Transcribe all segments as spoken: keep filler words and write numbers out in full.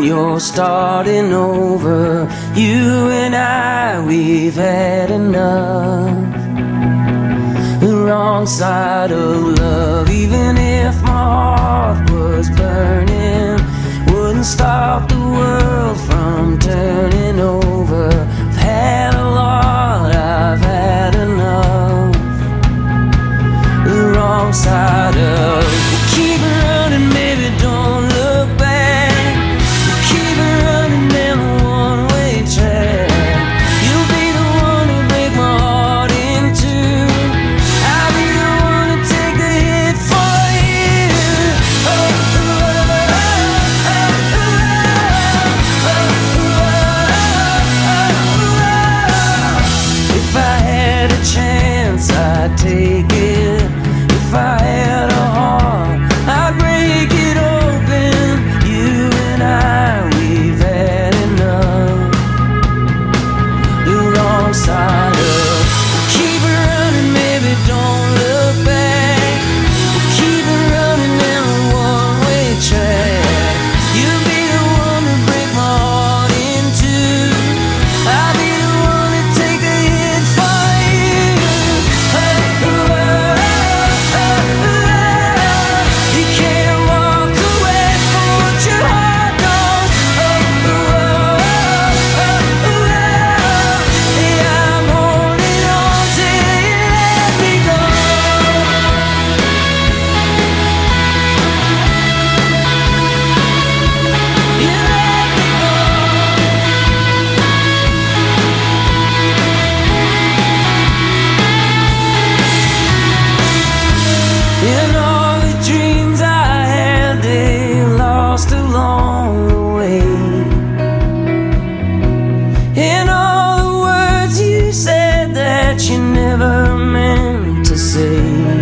you're starting over. You and I, we've had enough. The wrong side of love, even if my heart was burning, wouldn't stop the world from turning over. I've had a lot, I've had enough. The wrong side of, keep running, maybe don't look back. Keep running down a one-way track. You'll be the one to break my heart in two. I'll be the one to take the hit for you. Oh, oh, oh, oh, oh, oh. If I had a chance, I'd take it. If I had a heart, I'd break it open. You and I, we've had enough. The wrong side of, keep running, maybe don't look back. Keep running down a one-way track. You'll be the one to break my heart in two. I'll be the one to take the hit for you. Oh, oh, oh, oh, oh. You can't walk away from what your heart knows. Oh, oh, oh, oh, oh, oh. Yeah, I'm holding on till you let me go. You let me go. In all the dreams I had, they lost along the way. In all the words you said that you never meant to say.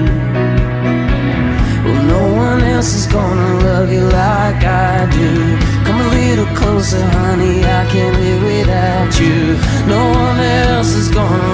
Well, no one else is gonna love you like I do. Come a little closer, honey, I can't live without you. No one else is gonna